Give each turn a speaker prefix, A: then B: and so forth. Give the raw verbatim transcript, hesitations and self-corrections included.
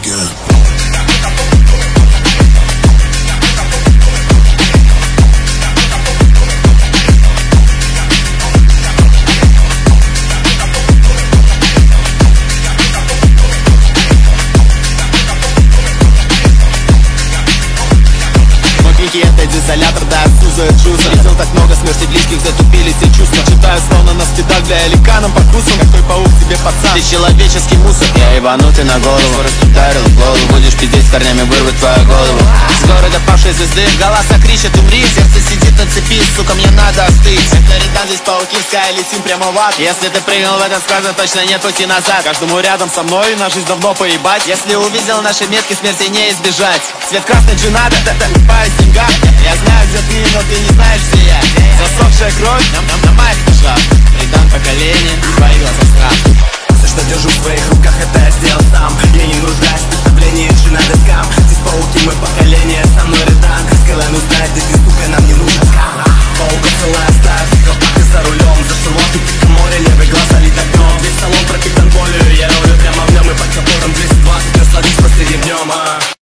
A: again.
B: Это дизолятор, да, Суза Джуза. Видел так много смерти близких, затупили все чувства. Читаю словно на спидах для эликаном по вкусу. Какой паук тебе, пацан, ты человеческий мусор.
C: Я ебанутый на голову, скорость ударил в голову. Будешь пиздеть с корнями, вырвать твою голову.
B: С города павшей звезды голоса кричат: умри. Сердце сидит на цепи, сука, мне надо остыть. Это рядом здесь пауки, в скай летим прямо в ад. Если ты прыгнул в этот скважин, точно нет пути назад. Каждому рядом со мной на жизнь давно поебать. Если увидел наши метки, смерти не избежать. Цвет красный джинада, купаюсь в деньгах. Я знаю, где ты, но ты не знаешь, где я. Засохшая кровь на, на, на моих ножах. Предан поколение, твои глаза страх.